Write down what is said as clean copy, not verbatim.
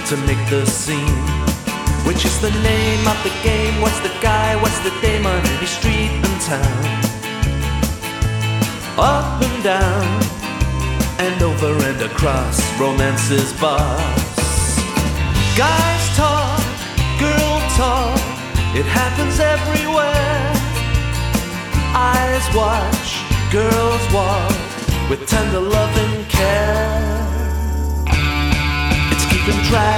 to make the scene. Which is the name of the game? What's the guy? What's the dame on any street in town? Up and down and over and across romance's boss. Guys talk, girl talk, it happens everywhere. Eyes watch, girls walk with tender love and care. It's keeping track